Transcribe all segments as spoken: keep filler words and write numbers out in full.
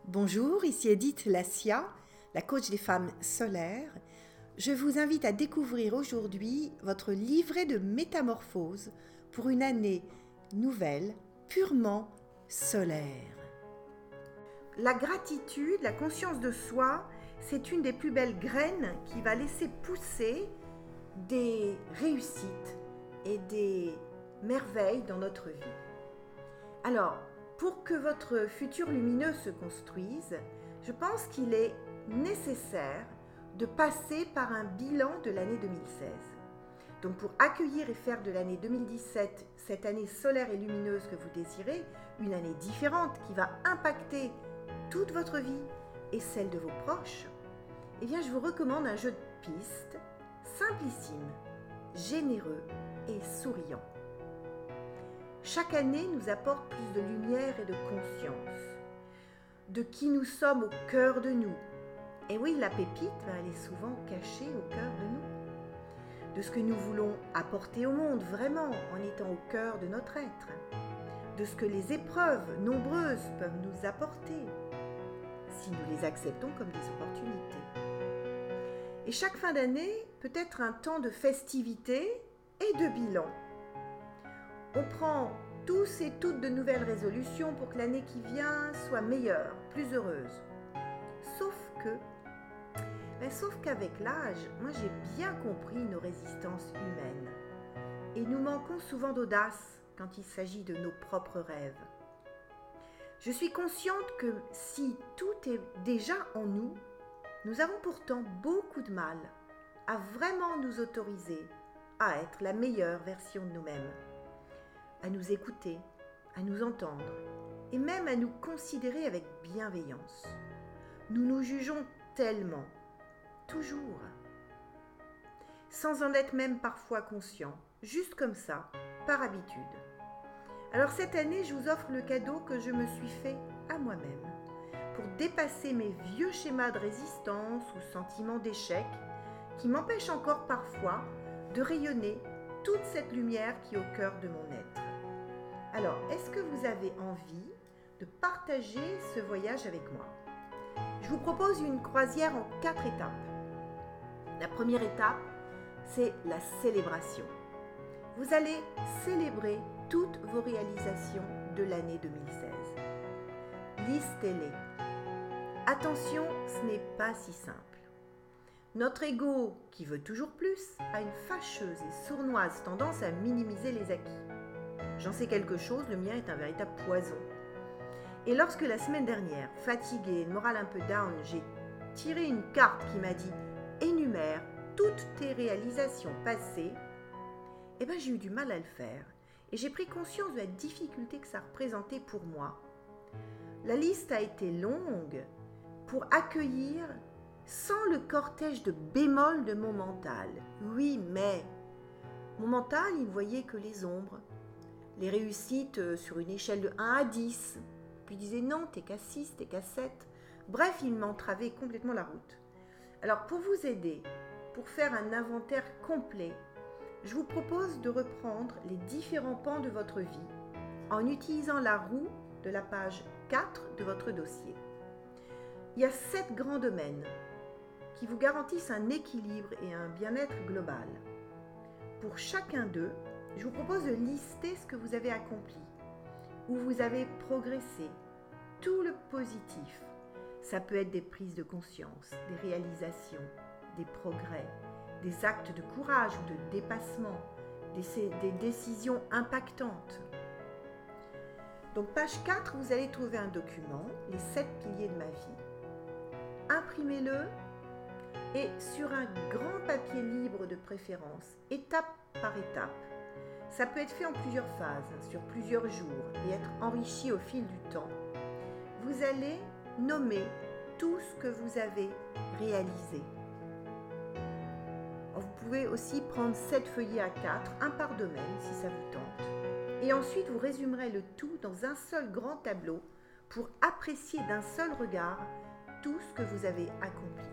Bonjour, ici Edith Lassia, la coach des femmes solaires. Je vous invite à découvrir aujourd'hui votre livret de métamorphose pour une année nouvelle, purement solaire. La gratitude, la conscience de soi, c'est une des plus belles graines qui va laisser pousser des réussites et des merveilles dans notre vie. Alors, pour que votre futur lumineux se construise, je pense qu'il est nécessaire de passer par un bilan de l'année deux mille seize. Donc pour accueillir et faire de l'année deux mille dix-sept cette année solaire et lumineuse que vous désirez, une année différente qui va impacter toute votre vie et celle de vos proches, eh bien je vous recommande un jeu de pistes simplissime, généreux et souriant. Chaque année nous apporte plus de lumière et de conscience, de qui nous sommes au cœur de nous. Et oui, la pépite, elle est souvent cachée au cœur de nous. De ce que nous voulons apporter au monde vraiment en étant au cœur de notre être. De ce que les épreuves nombreuses peuvent nous apporter, si nous les acceptons comme des opportunités. Et chaque fin d'année peut être un temps de festivité et de bilan. On prend tous et toutes de nouvelles résolutions pour que l'année qui vient soit meilleure, plus heureuse. Sauf que, ben, sauf qu'avec l'âge, moi j'ai bien compris nos résistances humaines. Et nous manquons souvent d'audace quand il s'agit de nos propres rêves. Je suis consciente que si tout est déjà en nous, nous avons pourtant beaucoup de mal à vraiment nous autoriser à être la meilleure version de nous-mêmes, à nous écouter, à nous entendre et même à nous considérer avec bienveillance. Nous nous jugeons tellement, toujours, sans en être même parfois conscients, juste comme ça, par habitude. Alors cette année, je vous offre le cadeau que je me suis fait à moi-même pour dépasser mes vieux schémas de résistance ou sentiments d'échec qui m'empêchent encore parfois de rayonner toute cette lumière qui est au cœur de mon être. Alors, est-ce que vous avez envie de partager ce voyage avec moi? Je vous propose une croisière en quatre étapes. La première étape, c'est la célébration. Vous allez célébrer toutes vos réalisations de l'année deux mille seize. Listez-les. Attention, ce n'est pas si simple. Notre ego, qui veut toujours plus, a une fâcheuse et sournoise tendance à minimiser les acquis. J'en sais quelque chose, le mien est un véritable poison. Et lorsque la semaine dernière, fatiguée, le moral un peu down, j'ai tiré une carte qui m'a dit « Énumère toutes tes réalisations passées », eh ben j'ai eu du mal à le faire. Et j'ai pris conscience de la difficulté que ça représentait pour moi. La liste a été longue pour accueillir sans le cortège de bémol de mon mental. Oui, mais mon mental, il ne voyait que les ombres. Les réussites sur une échelle de un à dix. Puis il disait non, t'es qu'à six, t'es qu'à sept. Bref, il m'entravait complètement la route. Alors pour vous aider, pour faire un inventaire complet, je vous propose de reprendre les différents pans de votre vie en utilisant la roue de la page quatre de votre dossier. Il y a sept grands domaines qui vous garantissent un équilibre et un bien-être global. Pour chacun d'eux, je vous propose de lister ce que vous avez accompli, où vous avez progressé, tout le positif. Ça peut être des prises de conscience, des réalisations, des progrès, des actes de courage ou de dépassement, des, des décisions impactantes. Donc page quatre, vous allez trouver un document, les sept piliers de ma vie. Imprimez-le et sur un grand papier libre de préférence, étape par étape. Ça peut être fait en plusieurs phases, sur plusieurs jours et être enrichi au fil du temps. Vous allez nommer tout ce que vous avez réalisé. Vous pouvez aussi prendre sept feuillets à quatre, un par domaine si ça vous tente. Et ensuite, vous résumerez le tout dans un seul grand tableau pour apprécier d'un seul regard tout ce que vous avez accompli.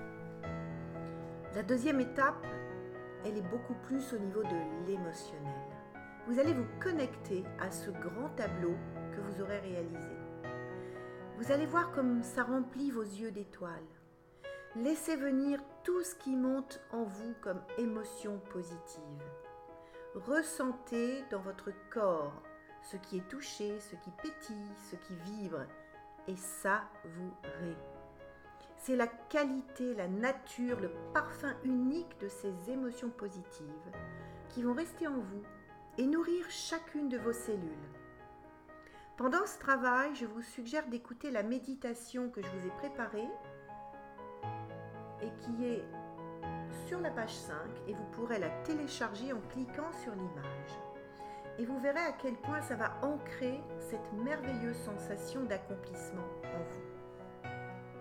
La deuxième étape, elle est beaucoup plus au niveau de l'émotionnel. Vous allez vous connecter à ce grand tableau que vous aurez réalisé. Vous allez voir comme ça remplit vos yeux d'étoiles. Laissez venir tout ce qui monte en vous comme émotion positive. Ressentez dans votre corps ce qui est touché, ce qui pétille, ce qui vibre, et savourez. C'est la qualité, la nature, le parfum unique de ces émotions positives qui vont rester en vous et nourrir chacune de vos cellules. Pendant ce travail, je vous suggère d'écouter la méditation que je vous ai préparée et qui est sur la page cinq, et vous pourrez la télécharger en cliquant sur l'image. Et vous verrez à quel point ça va ancrer cette merveilleuse sensation d'accomplissement en vous.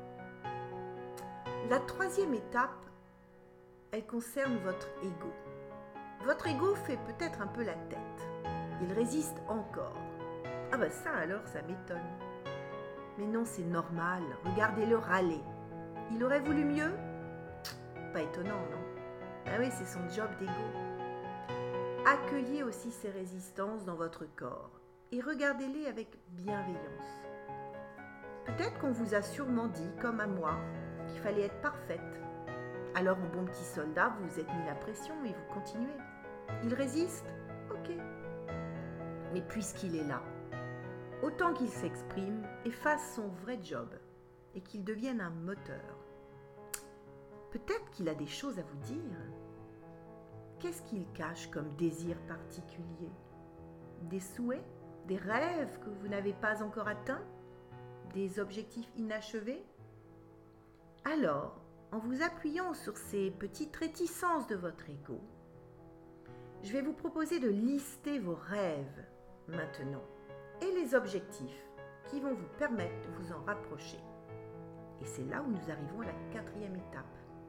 La troisième étape, elle concerne votre ego. Votre ego fait peut-être un peu la tête. Il résiste encore. Ah ben ça alors, ça m'étonne. Mais non, c'est normal. Regardez-le râler. Il aurait voulu mieux ? Pas étonnant, non ? Ah oui, c'est son job d'ego. Accueillez aussi ces résistances dans votre corps et regardez-les avec bienveillance. Peut-être qu'on vous a sûrement dit, comme à moi, qu'il fallait être parfaite. Alors, en bon petit soldat, vous vous êtes mis la pression et vous continuez. Il résiste ? Ok. Mais puisqu'il est là, autant qu'il s'exprime et fasse son vrai job et qu'il devienne un moteur. Peut-être qu'il a des choses à vous dire. Qu'est-ce qu'il cache comme désir particulier ? Des souhaits ? Des rêves que vous n'avez pas encore atteints ? Des objectifs inachevés ? Alors, en vous appuyant sur ces petites réticences de votre ego, je vais vous proposer de lister vos rêves maintenant et les objectifs qui vont vous permettre de vous en rapprocher. Et c'est là où nous arrivons à la quatrième étape.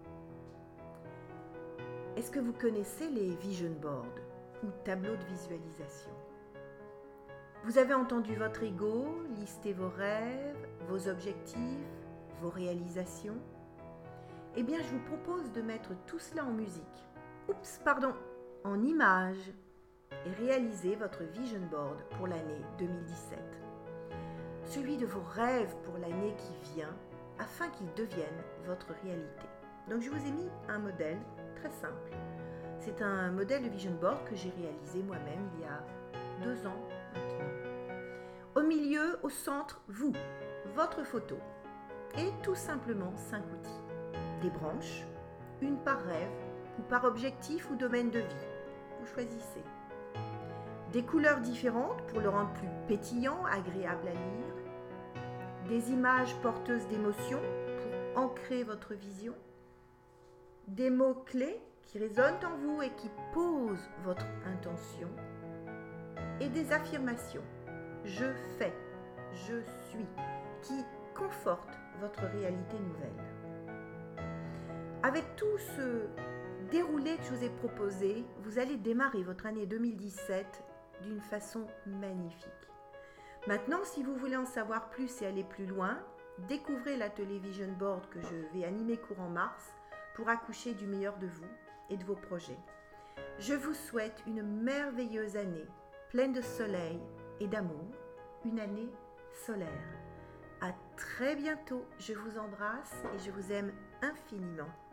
Est-ce que vous connaissez les vision boards ou tableaux de visualisation ? Vous avez entendu votre ego lister vos rêves, vos objectifs, vos réalisations ? Eh bien, je vous propose de mettre tout cela en musique. Oups, pardon, en images et réaliser votre vision board pour l'année deux mille dix-sept. Celui de vos rêves pour l'année qui vient afin qu'ils deviennent votre réalité. Donc, je vous ai mis un modèle très simple. C'est un modèle de vision board que j'ai réalisé moi-même il y a deux ans maintenant. Au milieu, au centre, vous, votre photo et tout simplement cinq outils. Des branches, une par rêve ou par objectif ou domaine de vie. Vous choisissez. Des couleurs différentes pour le rendre plus pétillant, agréable à lire. Des images porteuses d'émotions pour ancrer votre vision. Des mots-clés qui résonnent en vous et qui posent votre intention. Et des affirmations. Je fais, je suis, qui confortent votre réalité nouvelle. Avec tout ce déroulé que je vous ai proposé, vous allez démarrer votre année deux mille dix-sept d'une façon magnifique. Maintenant, si vous voulez en savoir plus et aller plus loin, découvrez l'atelier Vision Board que je vais animer courant mars pour accoucher du meilleur de vous et de vos projets. Je vous souhaite une merveilleuse année, pleine de soleil et d'amour, une année solaire. À très bientôt, je vous embrasse et je vous aime infiniment.